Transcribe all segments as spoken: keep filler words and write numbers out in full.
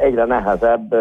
egyre nehezebb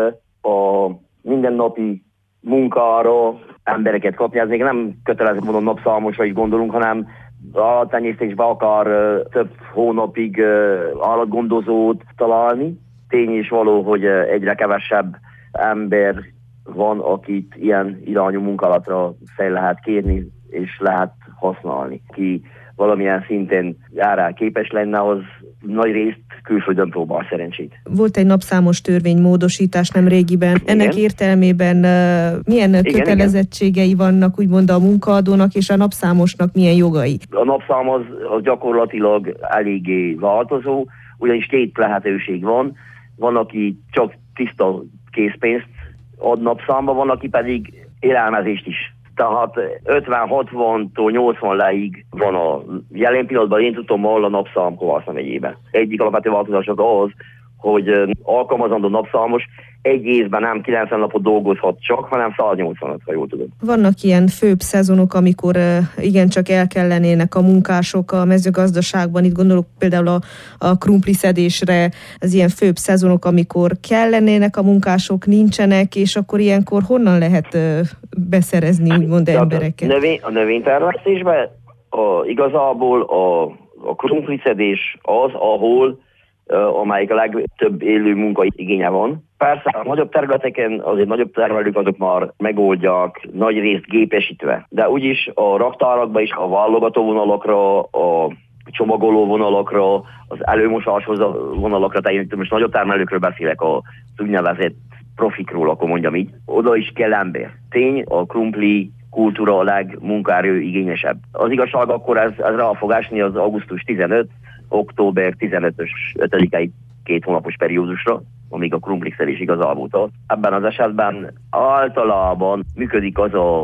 a mindennapi munkára embereket kapni. Ez még nem kötelező módon napszámosra is gondolunk, hanem állattenyésztésben akar több hónapig állatgondozót találni. Tény is való, hogy egyre kevesebb ember van, akit ilyen irányú munkálatra fel lehet kérni és lehet használni. Ki valamilyen szinten erre képes lenne, az nagy részt külföldön próbál szerencsét. Volt egy napszámos törvénymódosítás nem régiben. Igen. Ennek értelmében uh, milyen igen, kötelezettségei igen. vannak úgymond a munkaadónak, és a napszámosnak milyen jogai? A napszám az, az gyakorlatilag eléggé változó, ugyanis két lehetőség van. Van, aki csak tiszta készpénzt ad napszámba, van, aki pedig élelmezést is. Tehát ötven-hatvantól nyolcvan leig van a jelen pillanatban, én tudom, ahol a napszám Kovászna megyében. Egyik alapvető változás az az, hogy alkalmazandó napszámos egy évben nem kilencven napot dolgozhat csak, hanem száznyolcvanöt, ha jól tudom. Vannak ilyen főbb szezonok, amikor igencsak elkellenének a munkások a mezőgazdaságban. Itt gondolok például a, a krumpliszedésre, az ilyen főbb szezonok, amikor kellenének a munkások, nincsenek, és akkor ilyenkor honnan lehet beszerezni, úgymond embereket? A, növény, a növénytermesztésben a, igazából a, a krumpliszedés az, ahol amelyik a legtöbb élő munka igénye van. Persze a nagyobb területeken azért nagyobb termelők azok már megoldják nagy részt gépesítve, de úgyis a raktárakban is a válogató vonalakra, a csomagoló vonalakra, az előmosáshoz a vonalakra, tehát most nagyobb termelőkről beszélek, az úgynevezett profikról, akkor mondjam így, oda is kell ember. Tény, a krumpli kultúra a legmunkaerő igényesebb. Az igazság akkor ez, ez rá fog esni az augusztus tizenötödike, október tizenötödikéig két hónapos periódusra, amíg a krumpliszedés igazából tart. Ebben az esetben általában működik az a,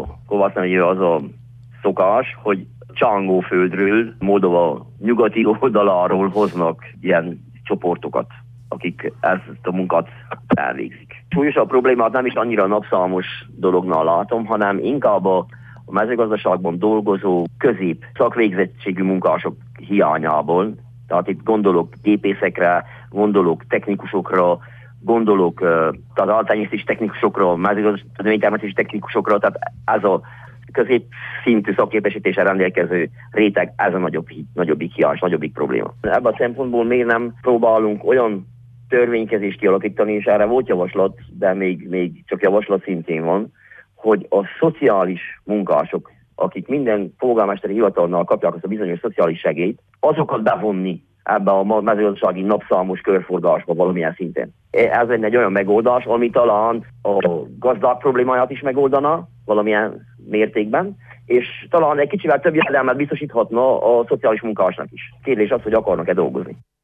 az a szokás, hogy Csangóföldről, Moldova nyugati oldaláról hoznak ilyen csoportokat, akik ezt a munkát elvégzik. Súlyosabb problémát nem is annyira napszámos dolognál látom, hanem inkább a a mezőgazdaságban dolgozó közép szakvégzettségű munkások hiányából. Tehát itt gondolok gépészekre, gondolok technikusokra, gondolok uh, tehát általános technikusokra, mezőgazdasági technikusokra, tehát ez a középszintű szakképesítéssel rendelkező réteg, ez a nagyobb, nagyobbik hiány, nagyobbik probléma. Ebben a szempontból még nem próbálunk olyan törvénykezést kialakítani, és erre volt javaslat, de még, még csak javaslat szintén van, hogy a szociális munkások, akik minden polgármesteri hivatalnál kapják azt a bizonyos szociális segélyt, azokat bevonni ebbe a mezőgazdasági napszámos körforgásba valamilyen szinten. Ez egy olyan megoldás, ami talán a gazdák problémáját is megoldana valamilyen mértékben, és talán egy kicsivel több jövedelmet biztosíthatna a szociális munkásnak is. Kérdés az, hogy akarnak-e dolgozni.